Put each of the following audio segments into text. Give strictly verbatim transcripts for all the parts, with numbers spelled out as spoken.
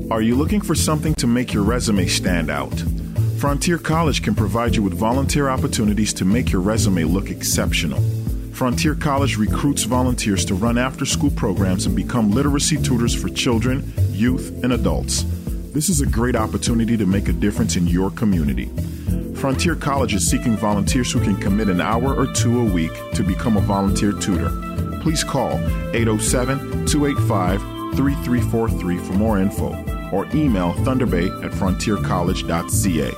Are you looking for something to make your resume stand out? Frontier College can provide you with volunteer opportunities to make your resume look exceptional. Frontier College recruits volunteers to run after-school programs and become literacy tutors for children, youth, and adults. This is a great opportunity to make a difference in your community. Frontier College is seeking volunteers who can commit an hour or two a week to become a volunteer tutor. Please call eight oh seven, two eight five, three three four three for more info or email thunderbay at frontier college dot c a.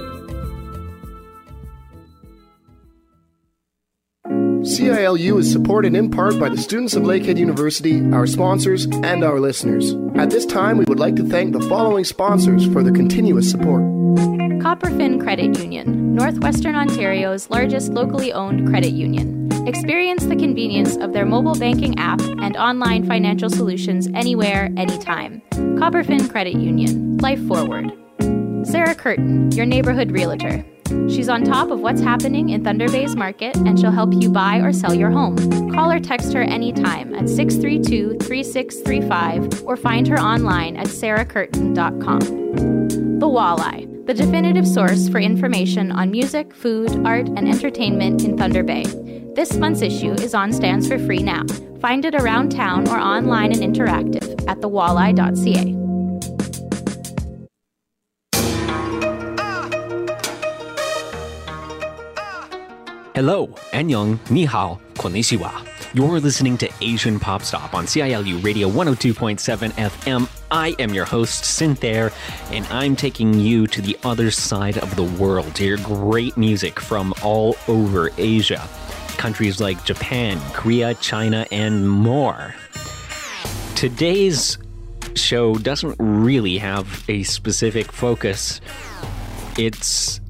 C I L U is supported in part by the students of Lakehead University, our sponsors, and our listeners. At this time, we would like to thank the following sponsors for their continuous support. Copperfin Credit Union, Northwestern Ontario's largest locally owned credit union. Experience the convenience of their mobile banking app and online financial solutions anywhere, anytime. Copperfin Credit Union. Life forward. Sarah Curtin, your neighborhood realtor. She's on top of what's happening in Thunder Bay's market, and she'll help you buy or sell your home. Call or text her anytime at six three two, three six three five or find her online at sarah curtin dot com. The Walleye, the definitive source for information on music, food, art, and entertainment in Thunder Bay. This month's issue is on stands for free now. Find it around town or online and interactive at the walleye dot c a. Hello, annyeong, ni hao, konnichiwa. You're listening to Asian Pop Stop on C I L U Radio one oh two point seven F M. I am your host, Cynthia, and I'm taking you to the other side of the world to hear great music from all over Asia. Countries like Japan, Korea, China, and more. Today's show doesn't really have a specific focus. It's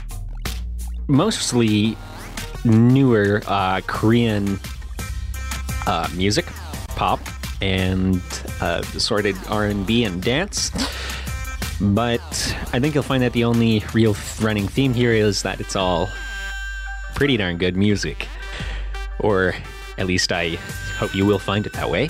mostly newer uh, Korean uh, music, pop, and uh, assorted R and B and dance. But I think you'll find that the only real running theme here is that it's all pretty darn good music. Or at least I hope you will find it that way.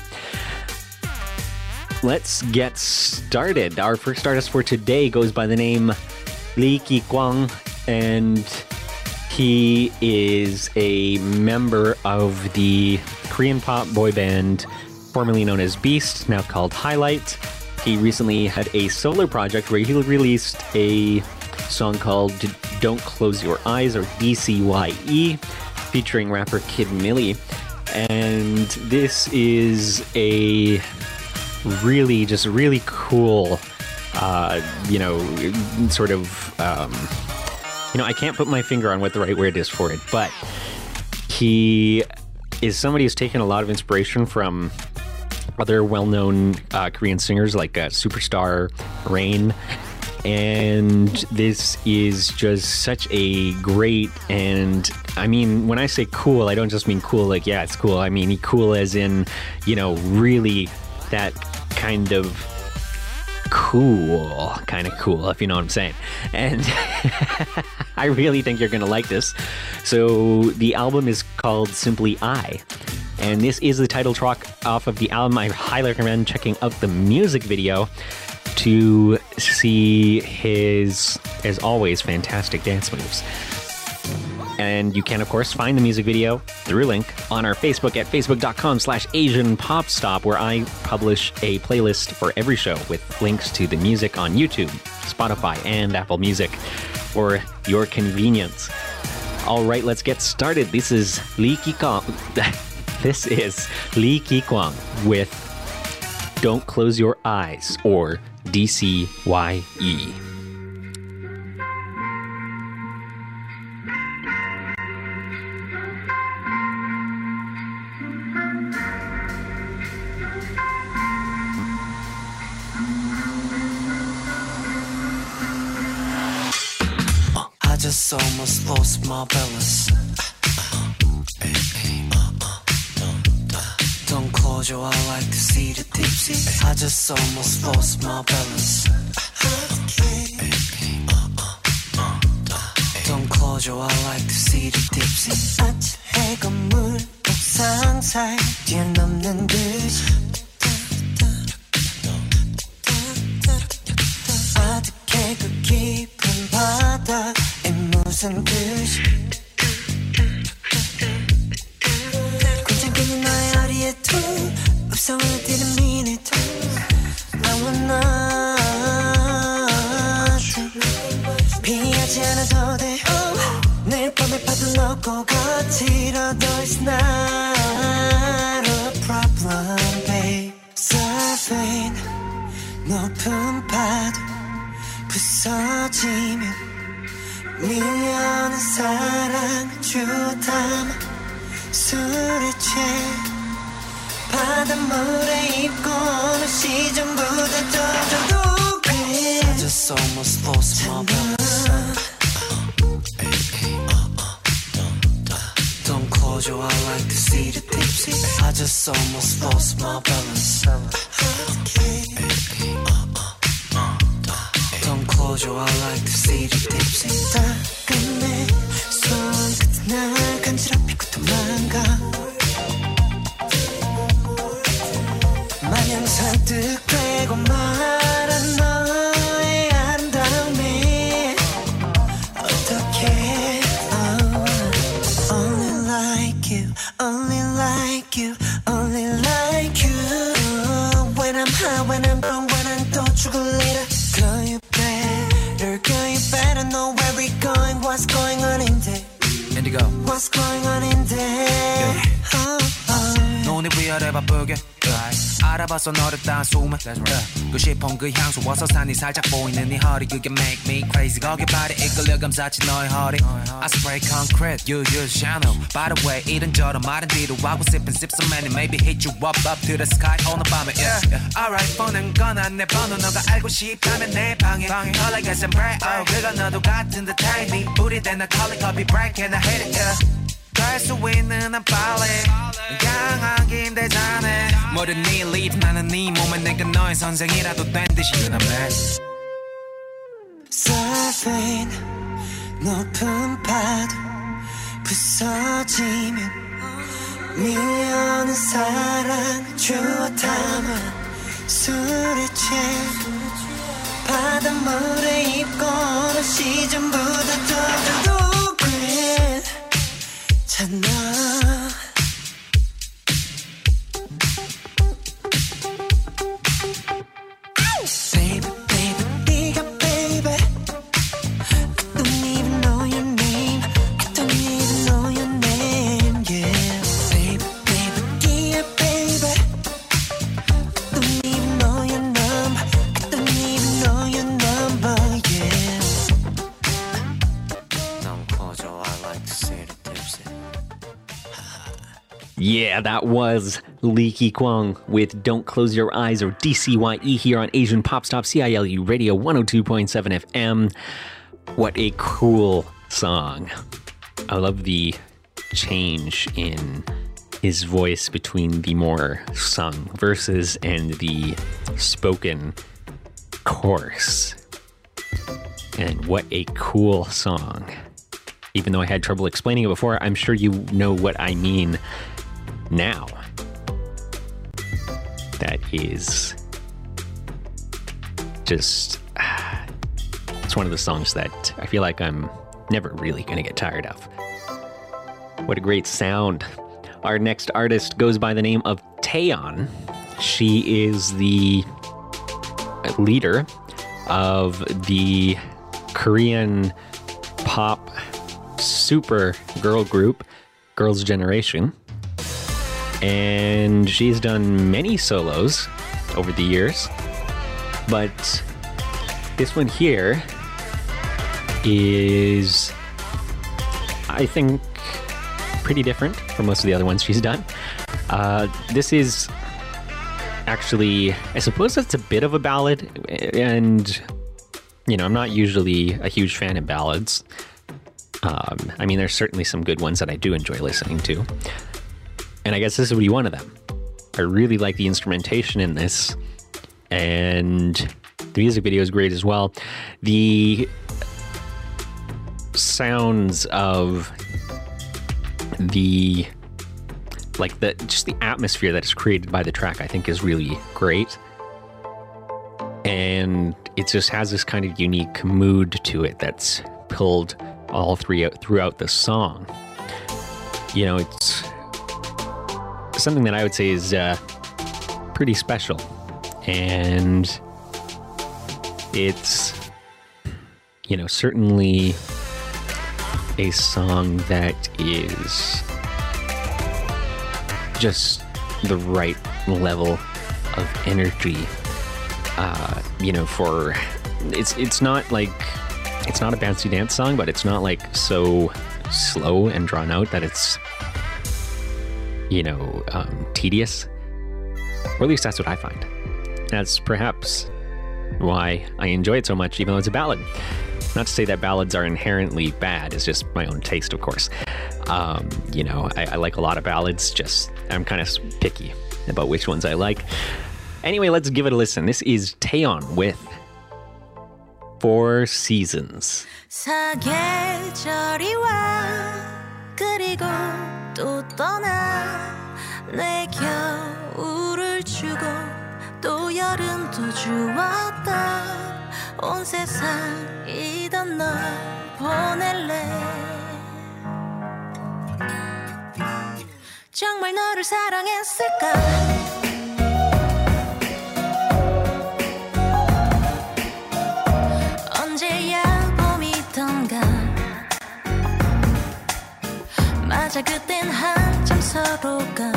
Let's get started. Our first artist for today goes by the name Lee Ki-kwang, and he is a member of the Korean pop boy band formerly known as Beast, now called Highlight. He recently had a solo project where he released a song called Don't Close Your Eyes, or D C Y E, featuring rapper Kid Millie. And this is a really, just really cool, uh, you know, sort of... Um, You know, I can't put my finger on what the right word is for it, but he is somebody who's taken a lot of inspiration from other well-known uh, Korean singers like uh, Superstar, Rain, and this is just such a great, and I mean, when I say cool, I don't just mean cool like, yeah, it's cool. I mean cool as in, you know, really that kind of cool, kind of cool, if you know what I'm saying. And I really think you're going to like this. So the album is called Simply I, and this is the title track off of the album. I highly recommend checking out the music video to see his, as always, fantastic dance moves. And you can, of course, find the music video through a link on our Facebook at facebook.com slash Asian Pop Stop, where I publish a playlist for every show with links to the music on YouTube, Spotify, and Apple Music for your convenience. All right, let's get started. This is Lee Ki-kwang. This is Lee Ki-kwang with Don't Close Your Eyes, or D C Y E. Just almost lost my balance. Don't close your eye, like to see the tipsy. I just almost lost my balance. Don't close your eye, like to see the tipsy. 아침의 건물 옥상 사이 뛰어넘는 듯이 높은 파도 부서지면 밀려는 사랑을 주워 담아 술에 취해 바닷물에 입고 오는 시즌보다 더 그래 I just almost lost my balance Don't close your eyes like to see the tipsy I just almost lost my balance Don't close your eyes like to see the tipsy 따끔해 손끝에 날 간지럽히고 도망가 마냥 설득되고 말한 너의 아름다움이 어떡해 oh, Only like you, only like you, only like you When I'm high, when I'm drunk, when I'm 또 죽을 일을 Girl you better, girl you better know where we're going What's going on in there Indigo What's going on in there yeah. oh, oh. 눈이 위아래 바쁘게 yeah. 알아봤어 너를 딴 숨을 yeah. 그 싶은 그 향수 와서 산이 살짝 보이는 네 허리 그게 make me crazy 거기 발에 이끌려 감싸지 너의 허리 I spray concrete you use channel by the way 이런저런 말은 뒤로 하고 sip and sip so many maybe hit you up up to the sky 오늘 밤에 yeah, yeah. Alright 폰은 꺼놔 내 번호 너가 알고 싶다면 내 방에 All I got some bread oh 그건 너도 같은 듯 타입이 우리들 나 calling coffee break and I hate it yeah. 갈 수 있는 한 빨리 강하게 힘들잖아 모든 네 lead 나는 네 몸에 내가 너의 선생이라도 된 듯이 You know man Surfing 높은 파도 부서지면 밀려는 사랑을 주워 담아 술에 취해 바닷물에 입고 오는 시즌보다 더 그래 찾나 Baby, baby, 네가 baby I don't even know your name I don't even know your name, yeah Baby, baby, yeah, baby I don't even know your number I don't even know your number, yeah Don't close your eyes like to see the tipsy Yeah, that was Lee Ki Kwang with Don't Close Your Eyes, or D C Y E, here on Asian Pop Stop C I L U Radio one oh two point seven F M. What a cool song. I love the change in his voice between the more sung verses and the spoken chorus. And what a cool song. Even though I had trouble explaining it before, I'm sure you know what I mean now. That is just, uh, it's one of the songs that I feel like I'm never really going to get tired of. What a great sound. Our next artist goes by the name of Taeyeon. She is the leader of the Korean pop super girl group Girls' Generation. And she's done many solos over the years, but this one here is, I think, pretty different from most of the other ones she's done. Uh, this is actually, I suppose it's a bit of a ballad, and, you know, I'm not usually a huge fan of ballads. Um, I mean, there's certainly some good ones that I do enjoy listening to. And I guess this would be one of them. I really like the instrumentation in this. And the music video is great as well. The sounds of the, like the, just the atmosphere that is created by the track, I think is really great. And it just has this kind of unique mood to it that's pulled all three out throughout the song. You know, it's something that I would say is uh, pretty special. And it's, you know, certainly a song that is just the right level of energy uh, you know, for it's it's not like it's not a bouncy dance song, but it's not like so slow and drawn out that it's, you know, um, tedious. Or at least that's what I find. That's perhaps why I enjoy it so much, even though it's a ballad. Not to say that ballads are inherently bad, it's just my own taste, of course. Um, you know, I, I like a lot of ballads, just I'm kind of picky about which ones I like. Anyway, let's give it a listen. This is Taeyeon with Four Seasons. 사계절이 와 그리고 또 떠나 내 겨울을 주고 또 여름도 주었다 온 세상이던 널 보낼래 정말 너를 사랑했을까 맞아 그땐 한참 서로가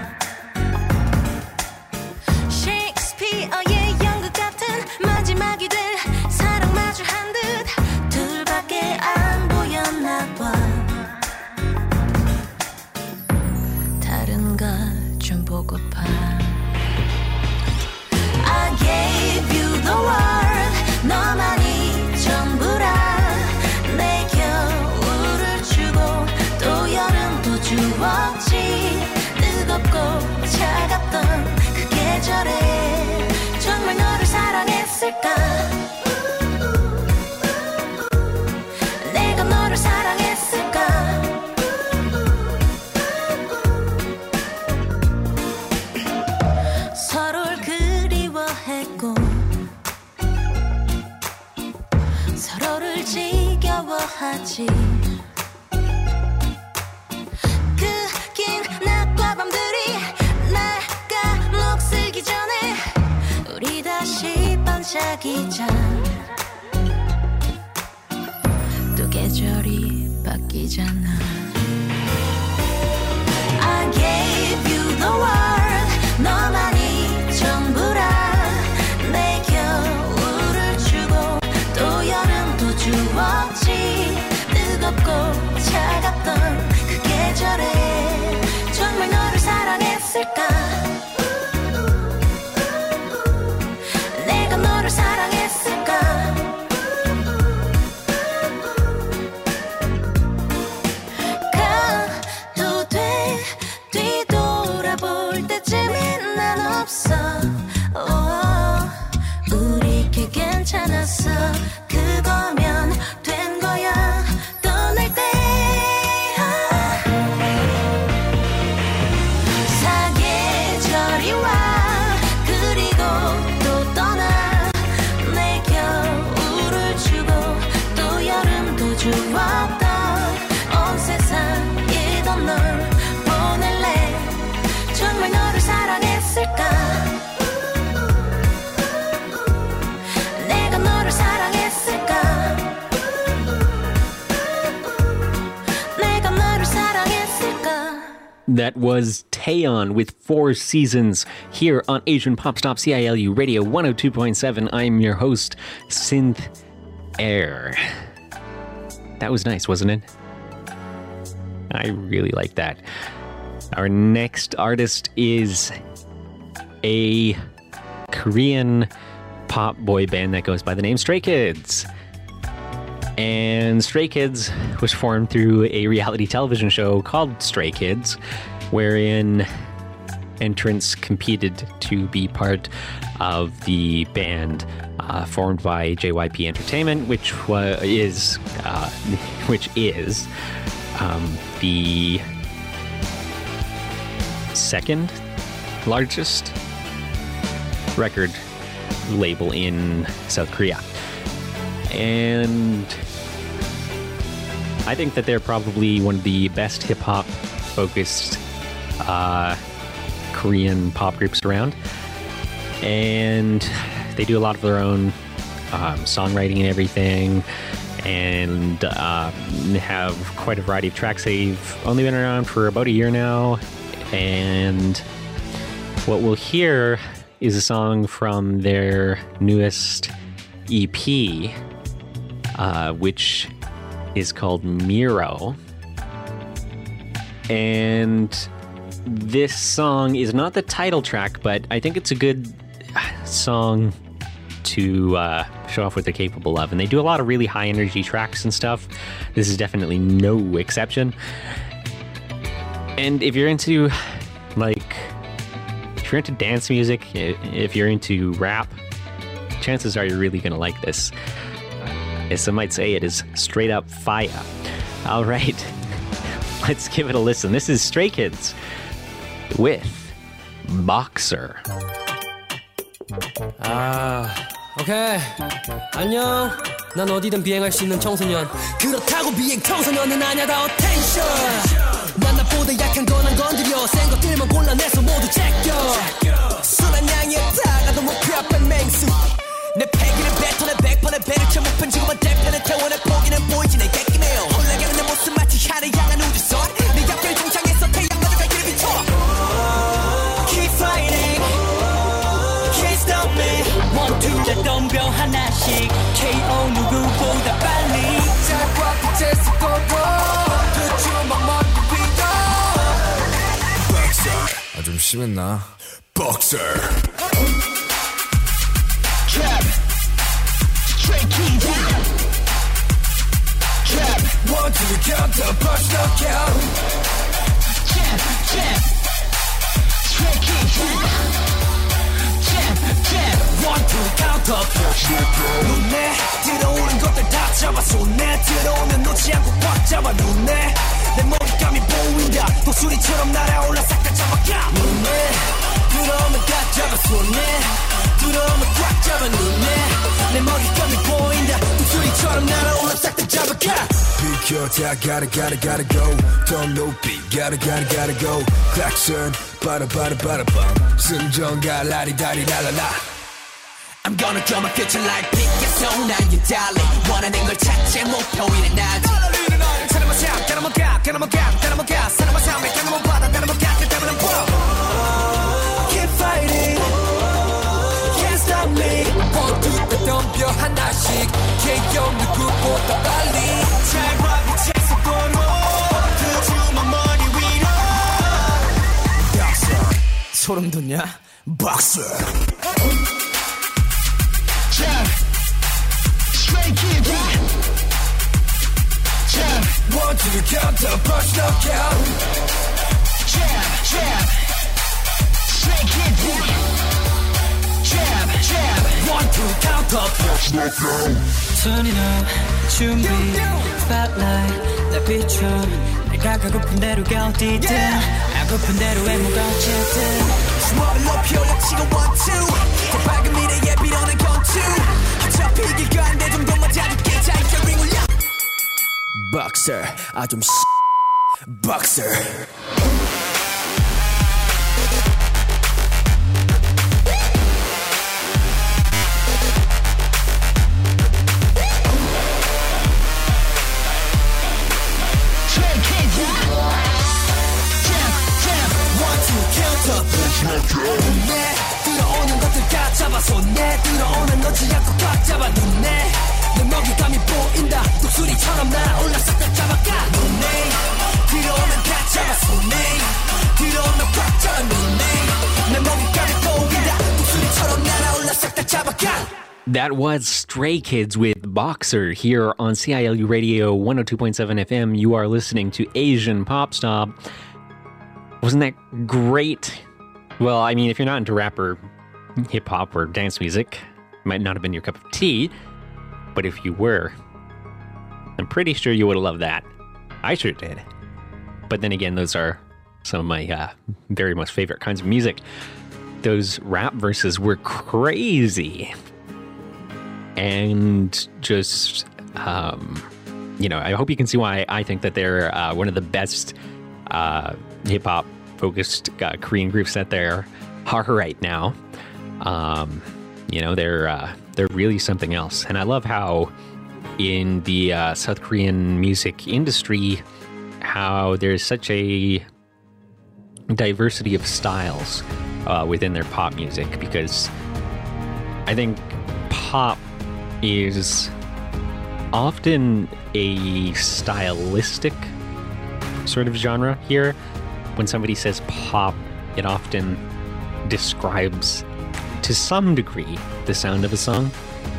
셰익스피어의 연극 같은 마지막이 될 사랑 마주한 듯 둘밖에 안 보였나 봐 다른 걸 좀 보고파 I gave you the world 너만이 전부라 내 겨울을 주고 또 여름도 주었지 뜨겁고 차갑던 그 계절에 정말 너를 사랑했을까 내가 너를 사랑했을까 서로를 그리워했고 서로를 지겨워하지 반짝이자 또 계절이 바뀌잖아 I gave you the world 너만이 전부라 내 겨울을 주고 또 여름도 주었지 뜨겁고 차갑던 그 계절에 정말 너를 사랑했을까 사랑했을까 가도 돼 뒤돌아볼 때쯤엔 난 없어 oh, 우리 꽤 괜찮았어 그거면 된 거야 떠날 때 사계절이 와 주었던 온 세상이던 널 보낼래 정말 너를 사랑했을까 내가 너를 사랑했을까 내가 너를 사랑했을까 That was Taeyeon with Four Seasons here on Asian Pop Stop C I L U Radio one oh two point seven. I'm your host, Synth Air. That was nice, wasn't it? I really like that. Our next artist is a Korean pop boy band that goes by the name Stray Kids. And Stray Kids was formed through a reality television show called Stray Kids, wherein entrants competed to be part of the band uh, formed by J Y P Entertainment, which wa- is uh, which is um, the second largest record label in South Korea. And I think that they're probably one of the best hip-hop focused uh, Korean pop groups around. And they do a lot of their own um, songwriting and everything, and uh, have quite a variety of tracks. They've only been around for about a year now, and what we'll hear is a song from their newest E P, uh, which is called Miro. And this song is not the title track, but I think it's a good song to uh, show off what they're capable of. And they do a lot of really high energy tracks and stuff. This is definitely no exception. And if you're into, like, if you're into dance music, if you're into rap, chances are you're really going to like this. As some might say, it is straight up fire. All right, let's give it a listen. This is Stray Kids with Boxer. 아, 오케이. 안녕. 난 어디든 비행할 수 있는 청소년. 그렇다고 비행 청소년은 아냐 다 어텐션. 난 나보다 약한 건 안 건드려. 센 것들만 골라내서 모두 제껴. 순한 양에 다가도 목표 앞에 맹수. 내 패기는 뱉어내 백번의 배를 쳐 목편 지구만 대편에 태워내 포기는 보이지 내 객기네요. 홀라가는 내 모습 마치 하늘 향한 우주선. 네 옆길 동창에서 태양마저 갈 길을 비춰. Keep fighting. One, two, 자 덤벼 하나씩 케이오 누구보다 빨리 자과 빛에 섞어도 그 주먹 머리 위로 Boxer 아 좀 심했나? Boxer Trap Stray Kids Trap One, two, count the punch, knockout Trap, trap Stray Kids One, two, count up 눈에 들어오는 것들 다 잡아 손에 들어오면 놓지 않고 꽉 잡아 눈에 내 먹잇감이 보인다 독수리처럼 날아올라 싹 다 잡아가 눈에 들어오면 다 잡아 손에 들어오면 꽉 잡아 눈에 내 먹잇감이 보인다 독수리처럼 날아올라 싹 다 잡아가 비켜 다 gotta gotta gotta go 더 높이 gotta gotta gotta go Klaxon 바라 바라 바라 밤 승전가 라리다리 랄랄라 I'm gonna draw my future like Picasso 난 you darling 원하는 걸 찾지 목표이는 나지 사람만 사 가나만 가 가나만 가 가나만 가 사람만 사 매 가나만 받아 가나만 가 그 때문에 뭐 Keep fighting Can't stop me 모두 다 덤벼 하나씩 개경 누구보다 빨리 잘 봐 빛에서 보는 그 주먹 머리 위로 Boxer 소름 돋냐? Boxer Jab, Stray Kids. Jab, one to the counter, punch knockout. Jab, jab, Stray Kids. Jab, jab, one to the counter, punch knockout. Turning up, 준비, spotlight, 날 비춰. 내가 가고픈 대로 가 어디든, 가고픈 대로 해먹어 어쨌든. 주먹을 높이 올려치고 one two. 더 밝은 미래에 빌어낸 건투. 어차피 이길 거 안 돼 정도만 자줄게 자이켜 링 올려. Boxer, 아 좀 Boxer. 눈에 들어오는 것들 다 잡아 손에 들어오면 놓지 않고 꽉 잡아 눈에 내 먹잇감이 보인다 독수리처럼 날아올라 싹 다 잡아가 눈에 들어오면 다 잡아 손에 들어오면 꽉 잡아 눈에 내 먹잇감이 보인다 독수리처럼 날아올라 싹 다 잡아가. That was Stray Kids with Boxer here on C I L U Radio one oh two point seven F M. You are listening to Asian Pop Stop. Wasn't that great? Well, I mean, if you're not into rap or hip-hop or dance music, it might not have been your cup of tea. But if you were, I'm pretty sure you would have loved that. I sure did. But then again, those are some of my uh, very most favorite kinds of music. Those rap verses were crazy. And just, um, you know, I hope you can see why I think that they're uh, one of the best uh, hip-hop focused uh, Korean groups that there are right now. Um, you know, they're uh, they're really something else. And I love how in the uh, South Korean music industry, how there's such a diversity of styles. uh, within their pop music, because I think pop is often a stylistic sort of genre here. When somebody says pop, it often describes to some degree the sound of a song.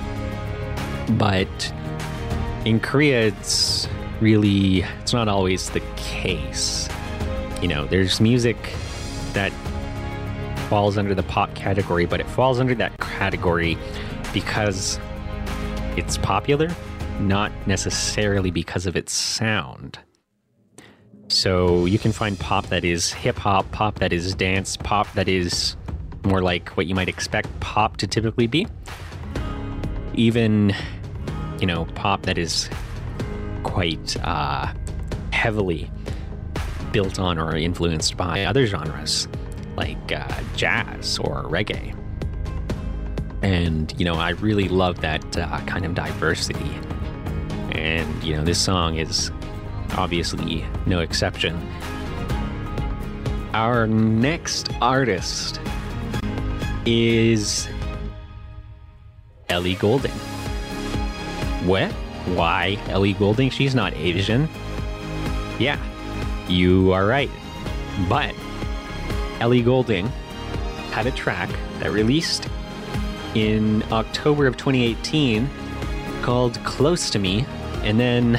But in Korea, it's really, it's not always the case. You know, there's music that falls under the pop category, but it falls under that category because it's popular, not necessarily because of its sound. So you can find pop that is hip-hop, pop that is dance, pop that is more like what you might expect pop to typically be. Even, you know, pop that is quite uh, heavily built on or influenced by other genres, like uh, jazz or reggae. And, you know, I really love that uh, kind of diversity. And, you know, this song is obviously no exception. Our next artist is Ellie Goulding. What? Why Ellie Goulding? She's not Asian. Yeah, you are right. But Ellie Goulding had a track that released in October of twenty eighteen called Close to Me, and then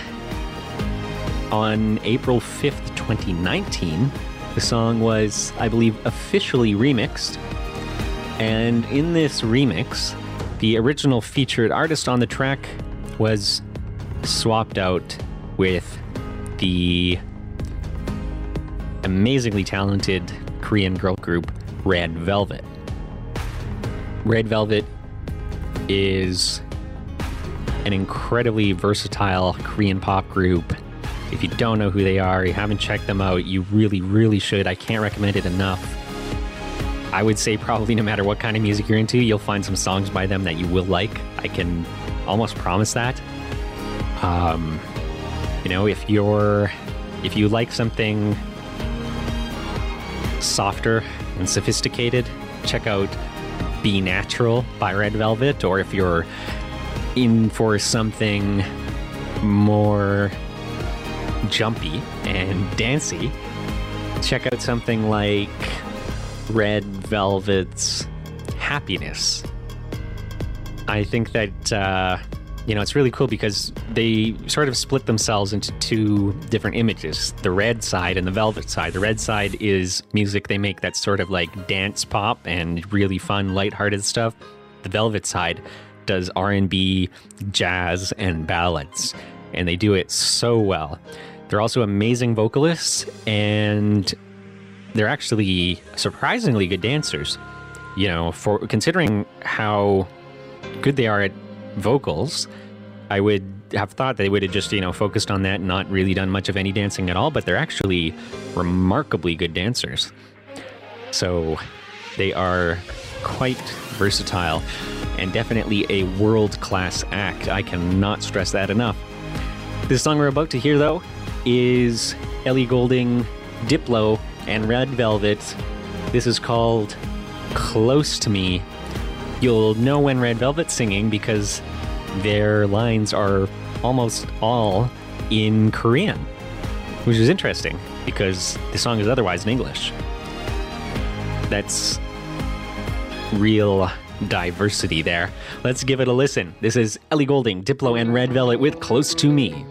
on April fifth, twenty nineteen, the song was, I believe, officially remixed. And in this remix, the original featured artist on the track was swapped out with the amazingly talented Korean girl group Red Velvet. Red Velvet is an incredibly versatile Korean pop group. If you don't know who they are, you haven't checked them out, you really, really should. I can't recommend it enough. I would say probably no matter what kind of music you're into, you'll find some songs by them that you will like. I can almost promise that. Um, you know, if you're, if you like something softer and sophisticated, check out Be Natural by Red Velvet. Or if you're in for something more jumpy and dancey, check out something like Red Velvet's Happiness. I think that, uh, you know, it's really cool because they sort of split themselves into two different images, the red side and the velvet side. The red side is music they make that's sort of like dance pop and really fun, lighthearted stuff. The velvet side does R and B, jazz, and ballads, and they do it so well. They're also amazing vocalists, and they're actually surprisingly good dancers. You know, for considering how good they are at vocals, I would have thought they would have just, you know, focused on that and not really done much of any dancing at all, but they're actually remarkably good dancers. So they are quite versatile and definitely a world-class act. I cannot stress that enough. This song we're about to hear, though, is Ellie Goulding, Diplo, and Red Velvet. This is called Close to Me. You'll know when Red Velvet's singing because their lines are almost all in Korean, which is interesting because the song is otherwise in English. That's real diversity there. Let's give it a listen. This is Ellie Goulding, Diplo, and Red Velvet with Close to Me.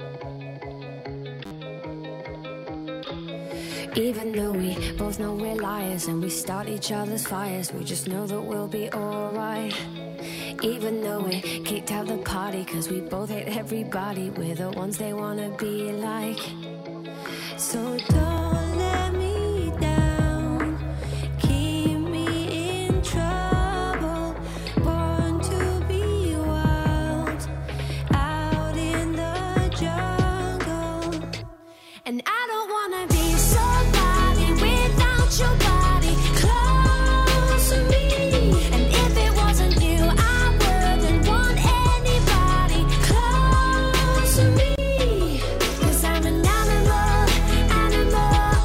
Even though we both know we're liars and we start each other's fires, we just know that we'll be alright. Even though we kicked out the party cause we both hate everybody, we're the ones they wanna be like. So don't let me down, keep me in trouble, born to be wild, out in the jungle. And I don't wanna be somebody without your body close to me. And if it wasn't you, I wouldn't want anybody close to me. Cause I'm an animal, animal,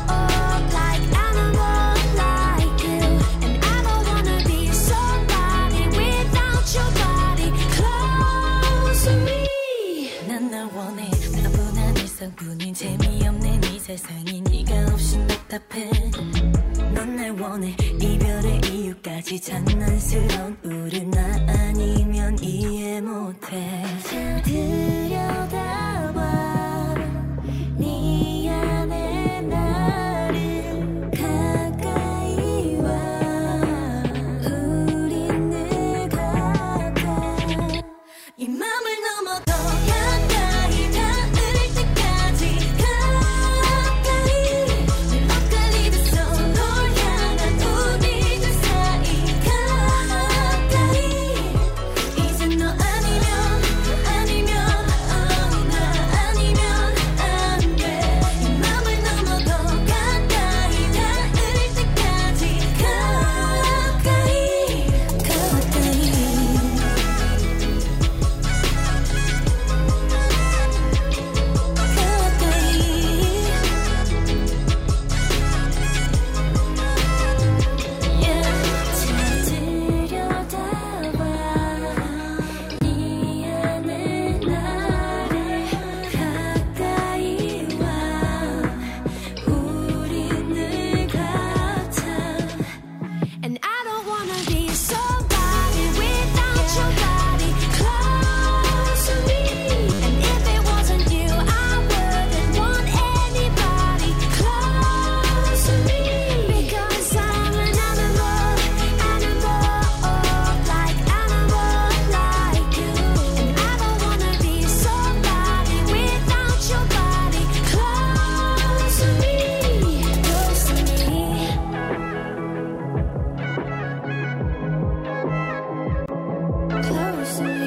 세상이 네가 없이 답답해 넌 날 원해 이별의 이유까지 장난스러운 우리 나 아니면 이해 못해 잘 들여다봐 네 안에 나를 가까이 와 우린 늘 같아 이 맘을 넘어 더 가까이 닿을 때까지 가까이 늘 엇갈리듯 널 향한 우리들 사이 가까이 이제 너 아니면 아니면 어, 나 아니면 안 돼 이 맘을 넘어 더 가까이 닿을 때까지 가까이 가까이 잘 들여다봐 네 안에 나를 가까이 와 우리 늘 같아 And I don't wanna be somebody without your body close to me And if it wasn't you I wouldn't want anybody close to me Because I'm an animal, animal like animal like you And I don't wanna be somebody without your body close to me Close to me Close to me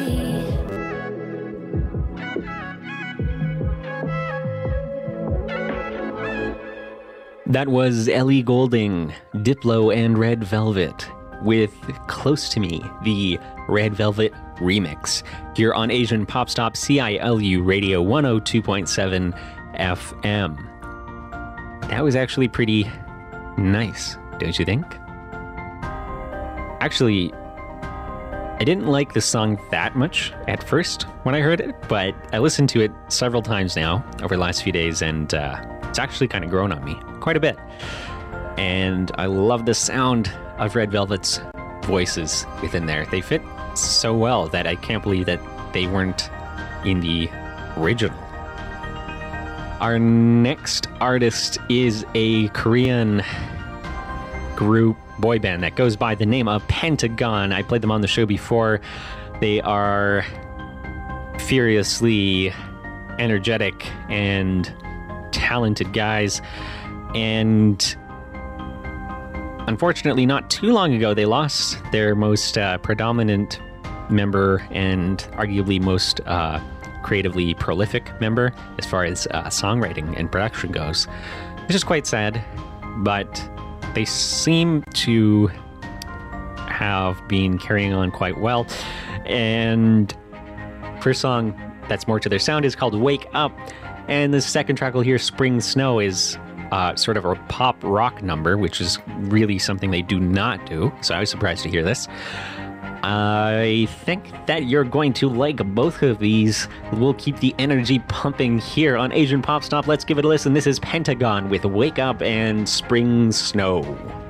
That was Ellie Goulding, Diplo and Red Velvet with Close to Me, the Red Velvet remix, here on Asian Pop Stop C I L U Radio one oh two point seven F M. That was actually pretty nice, don't you think? Actually, I didn't like the song that much at first when I heard it, but I listened to it several times now over the last few days, and uh, it's actually kind of grown on me quite a bit. And I love the sound of Red Velvet's voices within there. They fit so well that I can't believe that they weren't in the original. Our next artist is a Korean group, boy band, that goes by the name of Pentagon. I played them on the show before. They are furiously energetic and talented guys. And unfortunately, not too long ago, they lost their most uh, predominant member and arguably most uh, creatively prolific member as far as uh, songwriting and production goes, which is quite sad, but they seem to have been carrying on quite well. And first song that's more to their sound is called Wake Up, and the second track we'll hear, Spring Snow, is uh, sort of a pop rock number, which is really something they do not do, so I was surprised to hear this. I think that you're going to like both of these. We'll keep the energy pumping here on Asian Pop Stop. Let's give it a listen. This is Pentagon with Wake Up and Spring Snow.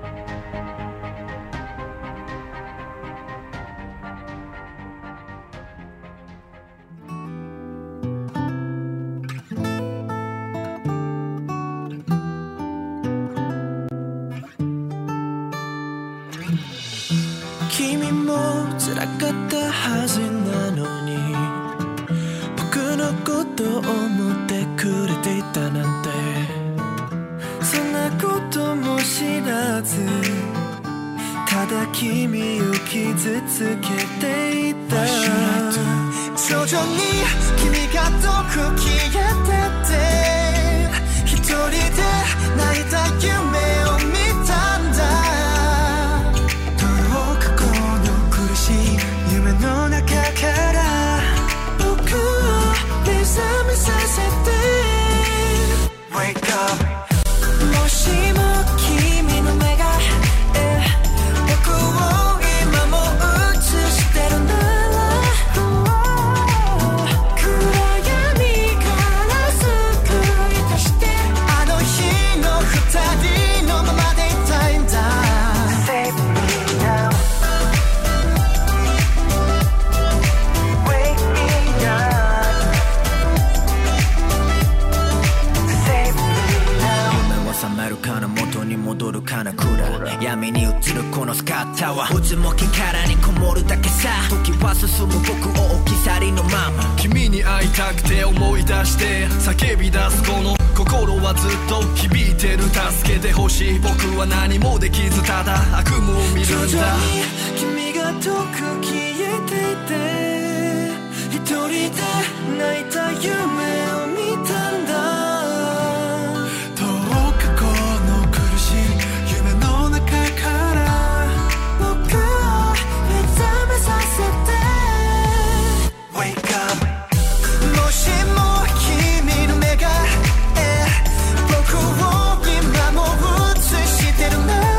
君も辛かったはずなのに僕のことを思ってくれていたなんてそんなことも知らずただ君を傷つけていた徐々に君が遠く消えてって一人で泣いた夢を見たんだ夢の中から僕を目覚めさせて Wake up もしも君の目が、え僕を今も映してるなら暗闇から救い出してあの日進む僕を置き去りのまま君に会いたくて思い出して叫び出すこの心はずっと響いてる助けてほしい僕は何もできずただ悪夢を見るんだ徐々に君が遠く消えていて一人で泣いた夢を見たんだどうかこの苦しい夢の中から僕を目覚めさせて Wake up もしも君の目が、えー、僕を今も映してるなら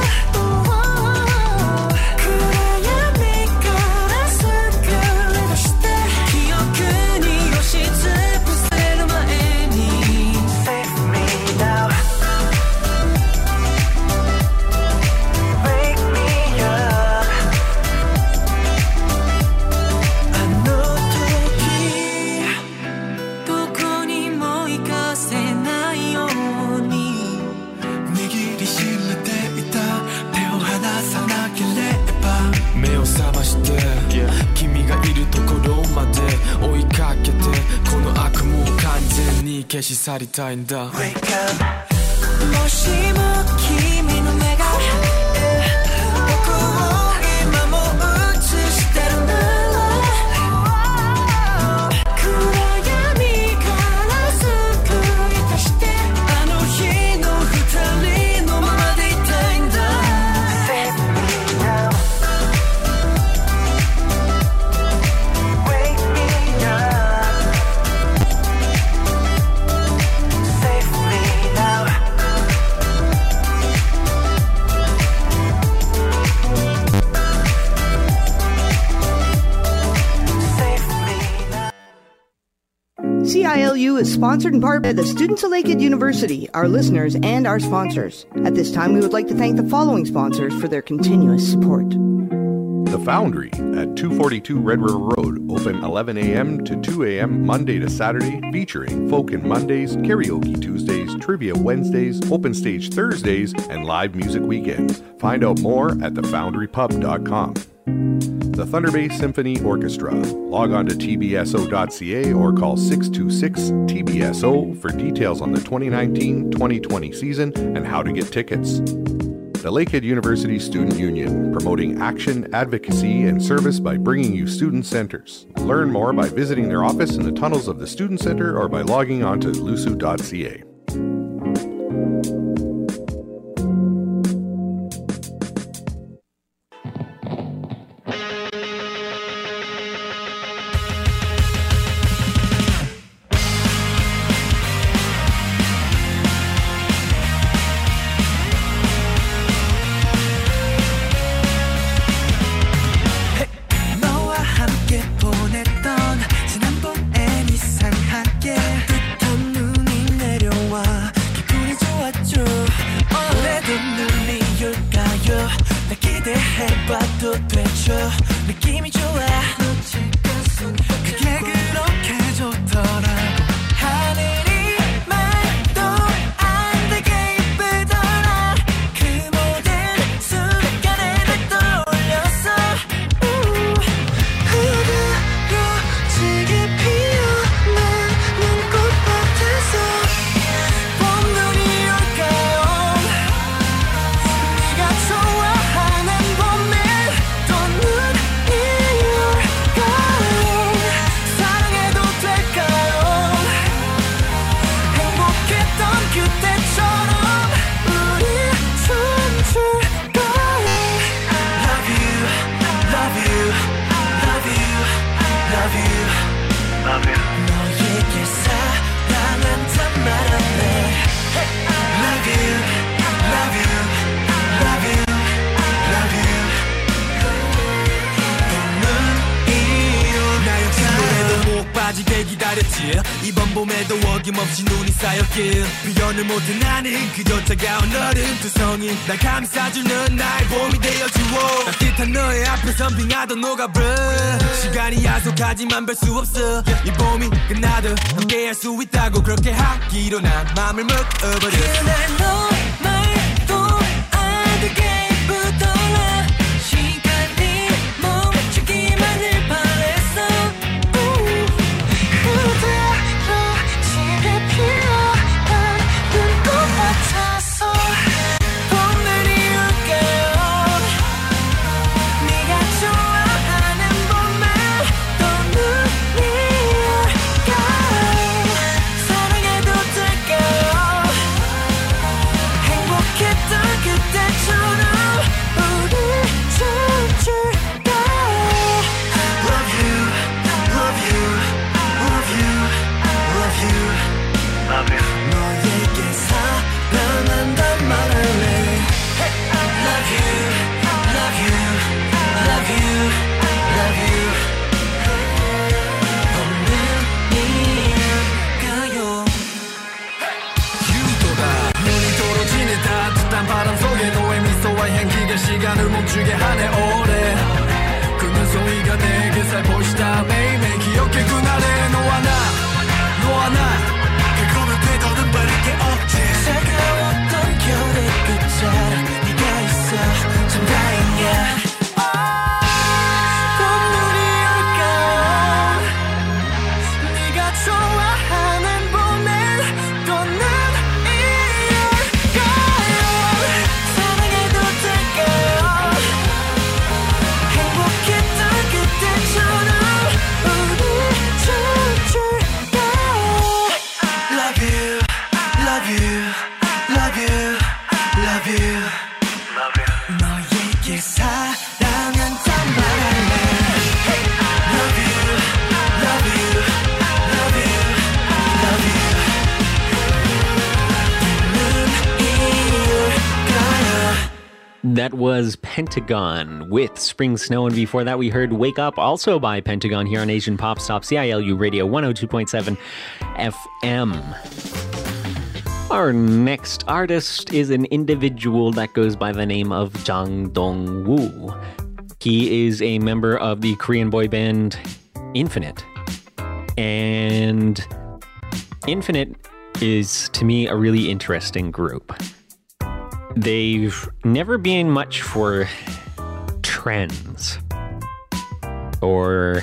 消し去りたいんだ Wake up もしも君の目が、えー、僕を今も映してるなら暗闇から救い出してあの日の二人のままでいたいんだ Save me now Wake me up C I L U is sponsored in part by the students of Lakehead University, our listeners, and our sponsors. At this time, we would like to thank the following sponsors for their continuous support. The Foundry at two forty-two Red River Road, open eleven a.m. to two a.m. Monday to Saturday, featuring Folk in Mondays, Karaoke Tuesdays, Trivia Wednesdays, Open Stage Thursdays, and live music weekends. Find out more at the foundry pub dot com. The Thunder Bay Symphony Orchestra. Log on to t b s o dot c a or call six two six T B S O for details on the twenty nineteen twenty twenty season and how to get tickets. The Lakehead University Student Union, promoting action, advocacy, and service by bringing you student centers. Learn more by visiting their office in the tunnels of the Student Center or by logging on to l u s u dot c a. 이번 봄에도 어김없이 눈이 쌓였길 비연을 못해 나는 그저 차가운 얼음 두성이 날 감싸주는 나의 봄이 되어주오 따뜻한 너의 앞에선 빙하도 녹아버려 시간이 야속하지만 별 수 없어 이 봄이 끝나도 함께할 수 있다고 그렇게 하기로 난 맘을 먹어버려 그날 너 말도 안 되게 붙어라 시간이 멈추기만을 바라 that was Pentagon with Spring Snow, and before that we heard Wake Up, also by Pentagon, here on Asian Pop Stop, C I L U Radio one oh two point seven F M. Our next artist is an individual that goes by the name of Jang Dong-woo. He is a member of the Korean boy band Infinite. And Infinite is, to me, a really interesting group. They've never been much for trends or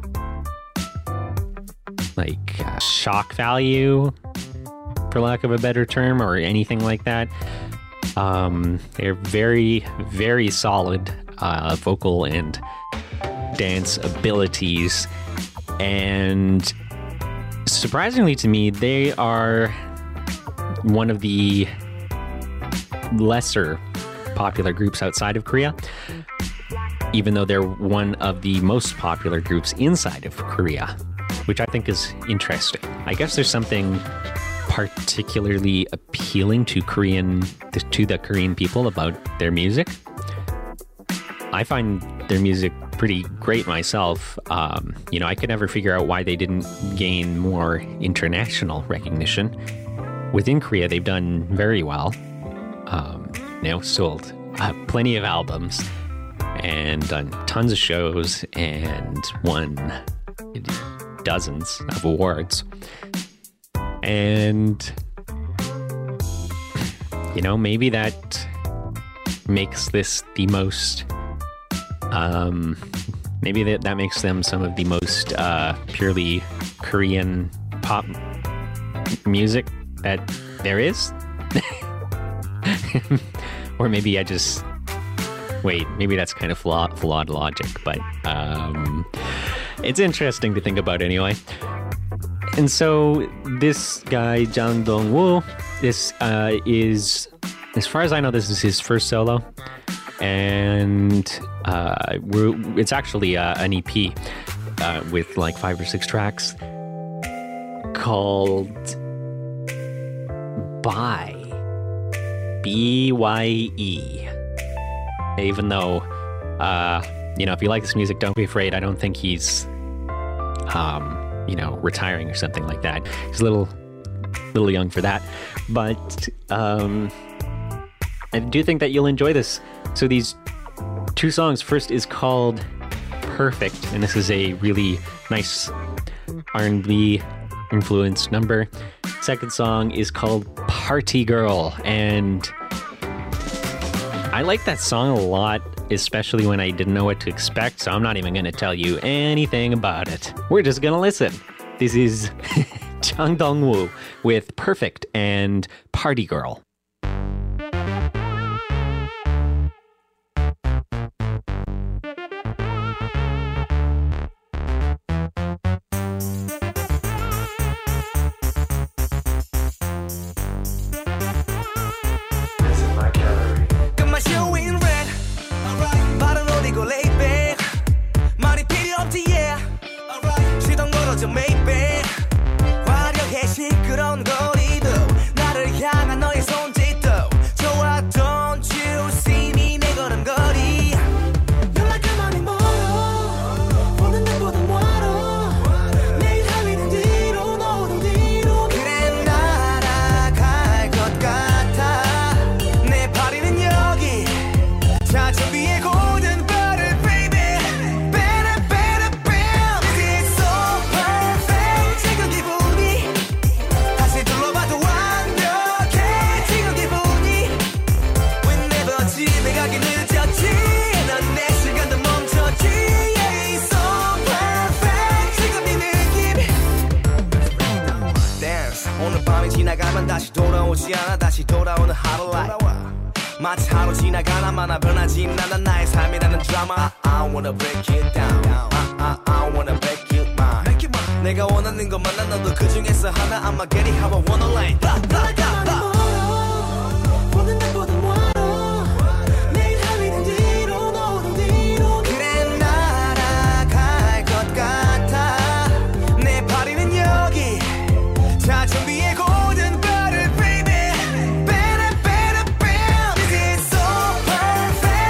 like uh, shock value, for lack of a better term, or anything like that. Um, they're very, very solid uh, vocal and dance abilities. And surprisingly to me, they are one of the lesser popular groups outside of Korea, even though they're one of the most popular groups inside of Korea, which I think is interesting. I guess there's something particularly appealing to Korean to the Korean people about their music. I find their music pretty great myself. Um, you know, I could never figure out why they didn't gain more international recognition. Within Korea, they've done very well. Um, you know, sold uh, plenty of albums and done tons of shows and won dozens of awards. And, you know, maybe that makes this the most, um, maybe that, that makes them some of the most uh, purely Korean pop music that there is. Or maybe I just wait, maybe that's kind of flawed, flawed logic, but um, it's interesting to think about anyway. And so this guy, Jang Dong-woo, this uh, is, as far as I know, this is his first solo. And uh, we're, it's actually uh, an E P uh, with like five or six tracks called Bye. B Y E. Even though, uh, you know, if you like this music, don't be afraid. I don't think he's, um, you know, retiring or something like that. He's a little, little young for that. But um, I do think that you'll enjoy this. So these two songs, first is called Perfect, and this is a really nice R and B influenced number. Second song is called Party Girl, and I like that song a lot, especially when I didn't know what to expect, so I'm not even going to tell you anything about it. We're just going to listen. This is Jang Dong-woo with Perfect and Party Girl. 다시 돌아오지 않아 다시 돌아오는 하루 like 마치 하루 지나가나마나 변하지 않아 나의 삶이라는 드라마 I wanna break it down I, I, I wanna break it mine 내가 원하는 것만 난 너도 그 중에서 하나 I'ma get it how I wanna like blah, blah, blah, blah. Perfect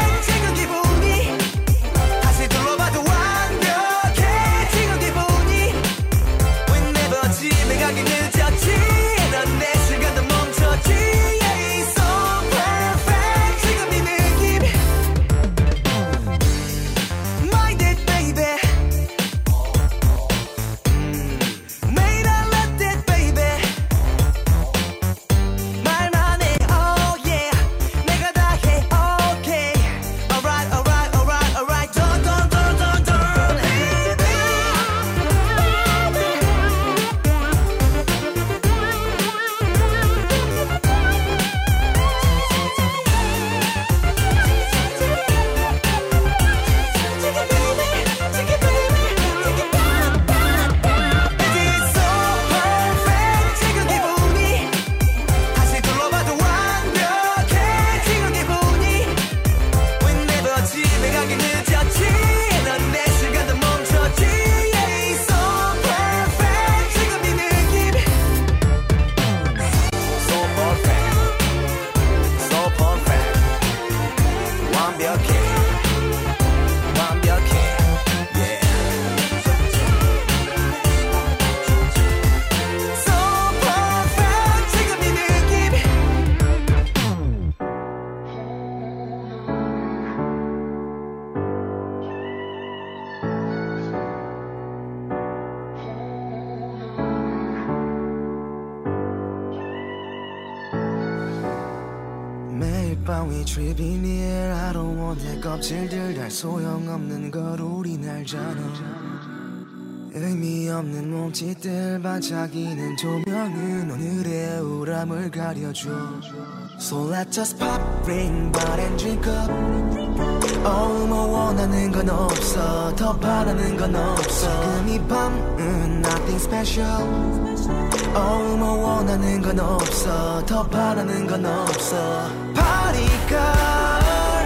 밤 we tripping here I don't want 내 껍질들 달 소용없는 걸 우린 알잖아 의미 없는 몸짓들 반짝이는 조명은 오늘의 우람을 가려줘 So let's just pop, ring, bar and drink up Oh 뭐 원하는 건 없어 더 바라는 건 없어 지금 이 밤은 nothing special Oh 뭐 원하는 건 없어 더 바라는 건 없어 Party girl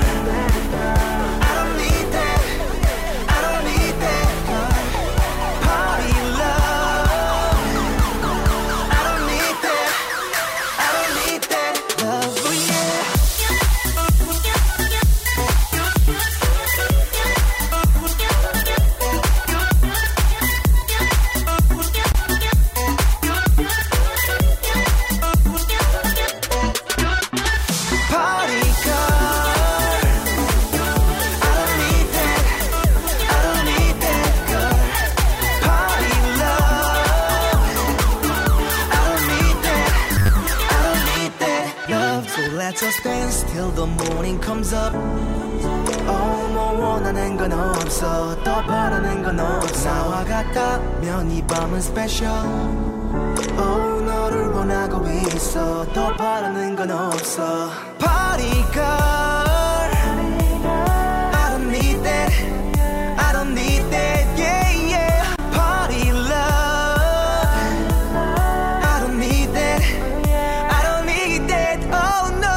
Just dance till the morning comes up Oh 뭐 원하는 건 없어 더 바라는 건 없어 나와 같다면 이 밤은 special Oh 너를 원하고 있어 더 바라는 건 없어 Party girl I don't need that I don't need that yeah yeah Party love I don't need that I don't need that oh no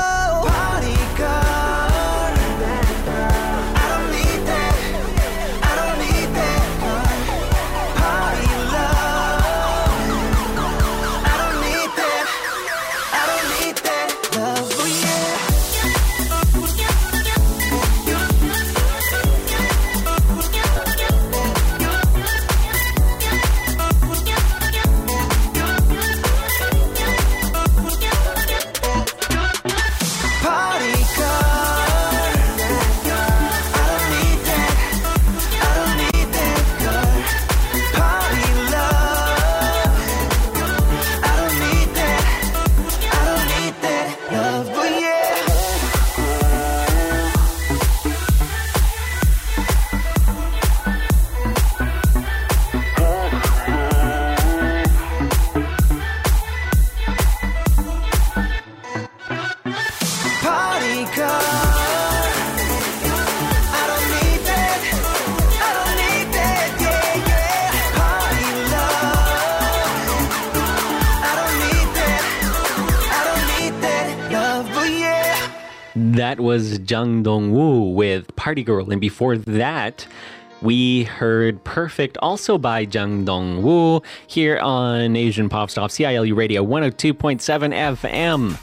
That was Jung Dong-woo with Party Girl. And before that, we heard Perfect, also by Jung Dong-woo, here on Asian Pop Stop, C I L U Radio one oh two point seven F M.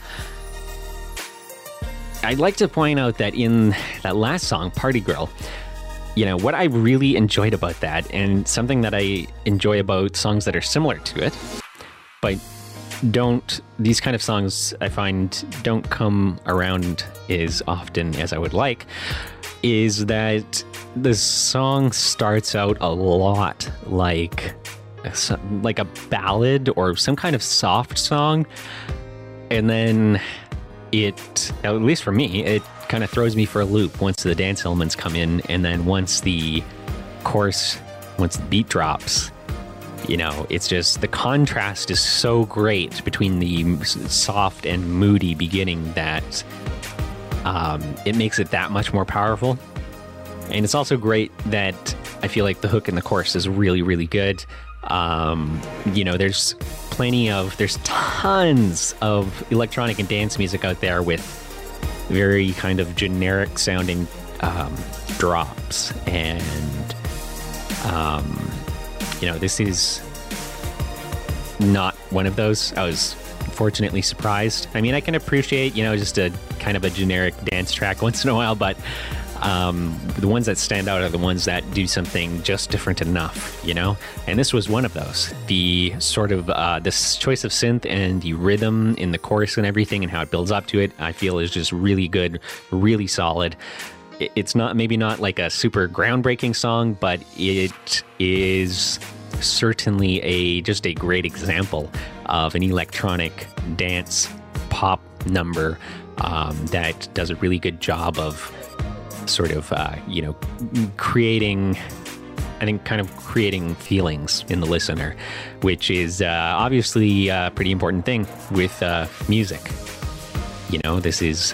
I'd like to point out that in that last song, Party Girl, you know, what I really enjoyed about that, and something that I enjoy about songs that are similar to it, but don't, these kind of songs I find don't come around as often as I would like, is that the song starts out a lot like like a ballad or some kind of soft song, and then it, at least for me, it kind of throws me for a loop once the dance elements come in, and then once the chorus, once the beat drops, you know, it's just, the contrast is so great between the soft and moody beginning that um, it makes it that much more powerful. And it's also great that I feel like the hook in the chorus is really, really good. Um, you know, there's plenty of, there's tons of electronic and dance music out there with very kind of generic sounding um, drops. And, um, you know, this is not one of those. I was fortunately surprised. I mean, I can appreciate, you know, just a kind of a generic dance track once in a while, but um, the ones that stand out are the ones that do something just different enough, you know? And this was one of those. The sort of, uh, this choice of synth and the rhythm in the chorus and everything and how it builds up to it, I feel is just really good, really solid. It's not, maybe not like a super groundbreaking song, but it is certainly a just a great example of an electronic dance pop number um, that does a really good job of sort of, uh, you know, creating, I think, kind of creating feelings in the listener, which is uh, obviously a pretty important thing with uh, music. You know, this is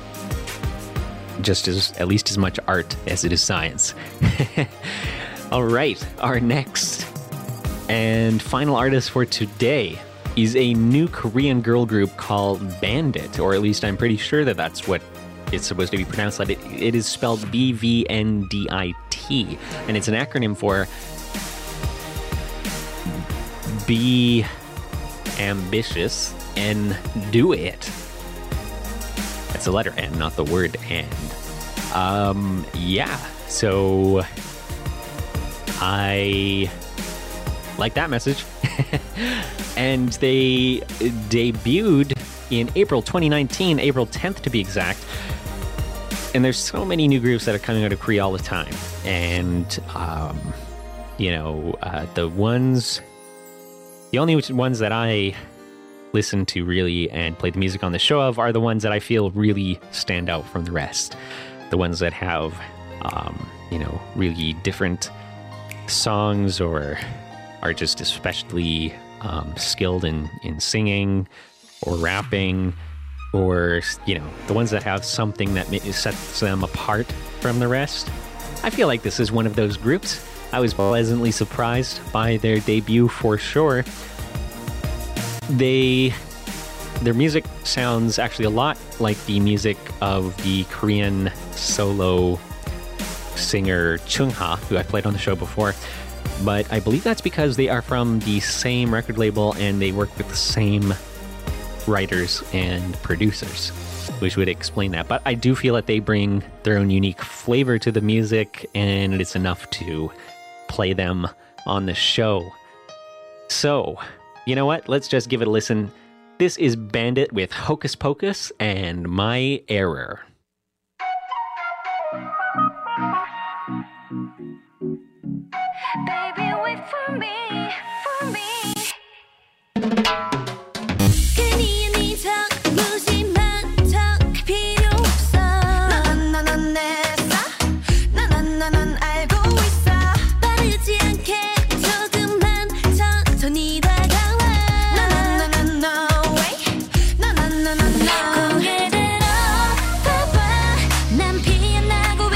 just as, at least as much art as it is science. All right, our next and final artist for today is a new Korean girl group called Bandit, or at least I'm pretty sure that that's what it's supposed to be pronounced like. It, it is spelled B V N D I T, and it's an acronym for Be Ambitious and Do It. That's the letter N, not the word and. Um, yeah, so I like that message. And they debuted in April twenty nineteen, April tenth to be exact. And there's so many new groups that are coming out of Korea all the time. And, um, you know, uh, the ones, the only ones that I listen to really and play the music on the show of are the ones that I feel really stand out from the rest. The ones that have, um, you know, really different songs or are just especially um, skilled in, in singing or rapping, or, you know, the ones that have something that sets them apart from the rest. I feel like this is one of those groups. I was pleasantly surprised by their debut for sure. They, their music sounds actually a lot like the music of the Korean solo singer Chungha, who I played on the show before. But I believe that's because they are from the same record label and they work with the same writers and producers, which would explain that. But I do feel that they bring their own unique flavor to the music, and it's enough to play them on the show. So, you know what? Let's just give it a listen. This is Bandit with Hocus Pocus and My Error. Baby, wait for me, for me.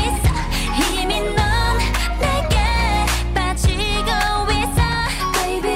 Baby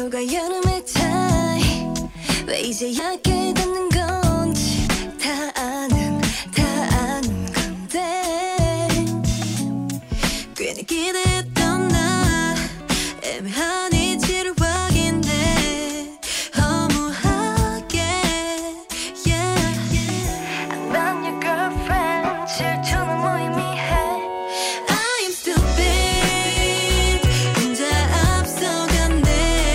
겨울과 여름의 차이 왜 이제야 깨닫는 건지 다 아는 다 아는 건데 괜히 기대했던 나 애매한 이치를 확인해 허무하게 yeah. I'm not your girlfriend 질투는 무의미해 I am stupid 혼자 앞서간대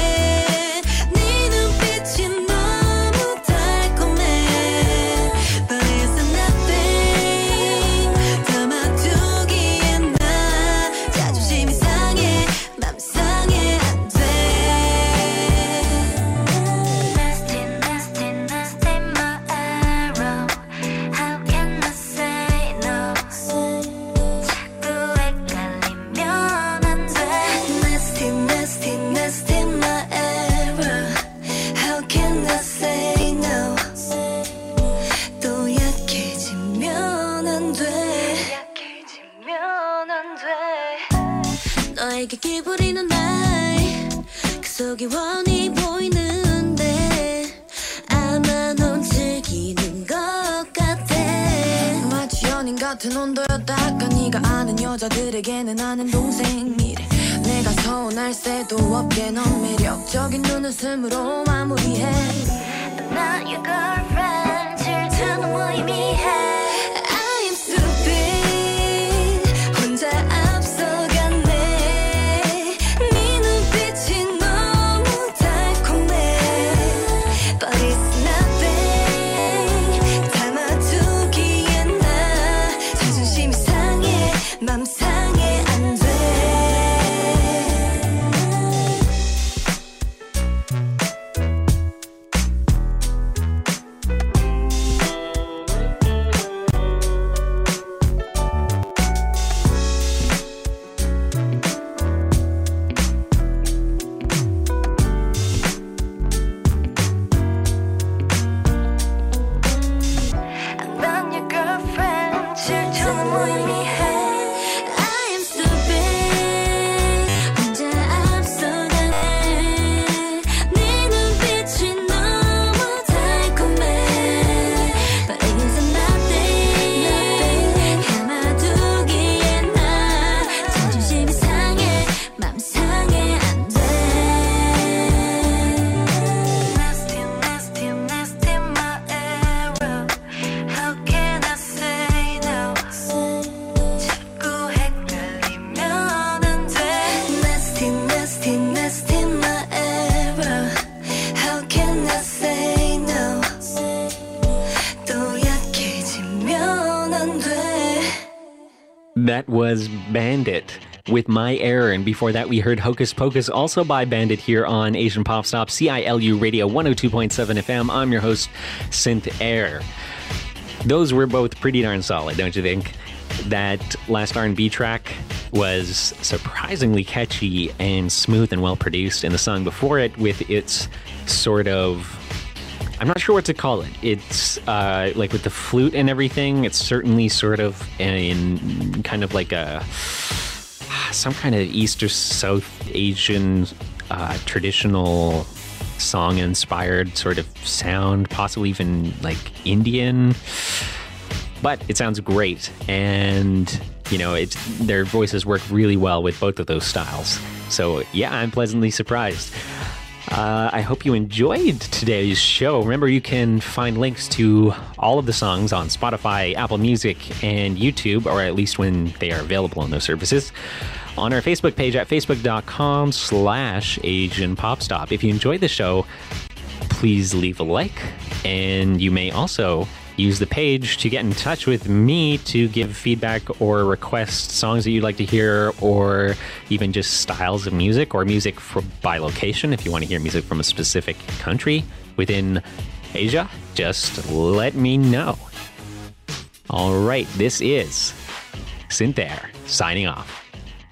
네 눈빛이 너무 달콤해 But it's nothing 담아두기엔 나 자존심이 상해 맘 상해 안돼 Nasty nasty nasty my arrow How can I say no 자꾸 헷갈리면 안돼 Nasty nasty nasty my arrow How can I say no 또 약해지면 안돼 약해지면 안돼 너에게 기부리는 날그 속에 원이 보이는데 아마 넌 즐기는 것 같아 마치 연인 같은 온도였다가 네가 아는 여자들에게는 아는 동생이래 내가 서운할 새도 없게 넌 매력적인 눈웃음으로 마무리해 But not your girlfriend 질투는 무의미해 I am stupid 혼자 앞서갔네 네 눈빛이 너무 달콤해 But it's nothing 담아두기엔 나 자존심이 상해 맘 상해 안돼 I'm not your girlfriend 질투는 무의미해 I am stupid 혼자 앞서가네 네 눈빛이 너무 달콤해 But it's nothing 담아두기엔 나 자존심이 상해 맘 상해 안돼 Nasty nasty nasty my arrow How can I say no 자꾸 헷갈리면 안돼 Nasty nasty nasty my arrow How can I say no 또 약해지면 안돼 That was Bandit with My Error, and before that we heard Hocus Pocus, also by Bandit, here on Asian Pop Stop, C I L U Radio one oh two point seven F M. I'm your host, Synth Air. Those were both pretty darn solid, don't you think? That last R and B track was surprisingly catchy and smooth and well produced, and the song before it, with its sort of, I'm not sure what to call it. It's uh, like with the flute and everything, it's certainly sort of in kind of like a some kind of East or South Asian uh, traditional song inspired sort of sound, possibly even like Indian. But it sounds great, and you know, it's their voices work really well with both of those styles. So yeah, I'm pleasantly surprised. Uh, I hope you enjoyed today's show. Remember, you can find links to all of the songs on Spotify, Apple Music, and YouTube, or at least when they are available on those services, on our Facebook page at facebook.com slash Asian Pop Stop. If you enjoyed the show, please leave a like, and you may also use the page to get in touch with me to give feedback or request songs that you'd like to hear, or even just styles of music, or music for, by location. If you want to hear music from a specific country within Asia, just let me know. All right, this is Synth Air signing off.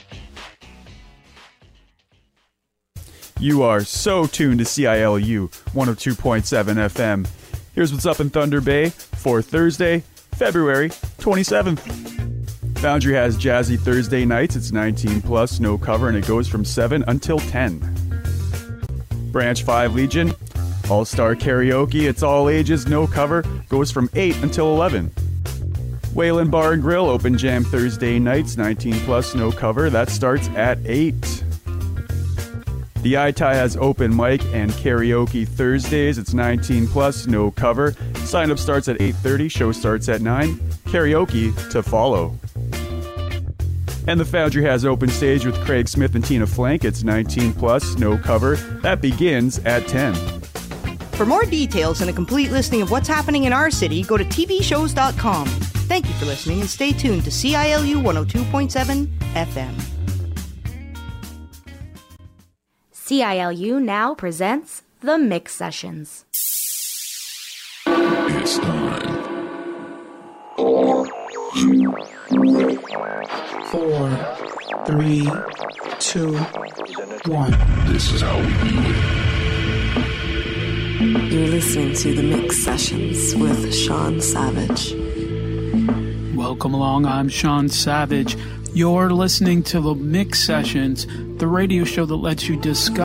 You are so tuned to C I L U one oh two point seven F M. Here's what's up in Thunder Bay for Thursday, February twenty-seventh. Foundry has Jazzy Thursday nights. It's nineteen plus, no cover, and it goes from seven until ten. Branch five Legion, All-Star Karaoke, it's all ages, no cover, goes from eight until eleven. Wayland Bar and Grill, open jam Thursday nights, nineteen plus, no cover, that starts at eight. The I T I has open mic and karaoke Thursdays, it's nineteen plus, no cover. Sign-up starts at eight thirty, show starts at nine. Karaoke to follow. And the Foundry has open stage with Craig Smith and Tina Flank, it's nineteen plus, no cover. That begins at ten. For more details and a complete listing of what's happening in our city, go to T V shows dot com. Thank you for listening and stay tuned to C I L U one oh two point seven F M. C I L U now presents The Mix Sessions. It's time. Four, three, two, one. This is how we do it. You're listening to The Mix Sessions with Sean Savage. Welcome along, I'm Sean Savage. You're listening to The Mix Sessions, the radio show that lets you discuss